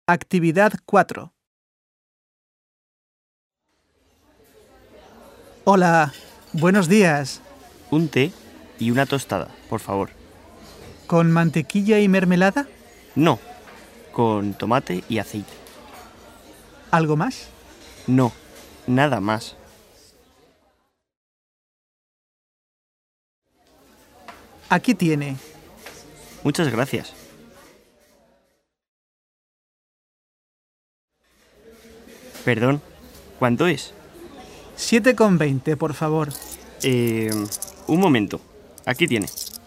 Actividad 4. Hola, buenos días. Un té y una tostada, por favor. ¿Con mantequilla y mermelada? No, con tomate y aceite. ¿Algo más? No, nada más. Aquí tiene. Muchas gracias. Perdón, ¿cuánto es? 7,20, por favor. Un momento. Aquí tiene.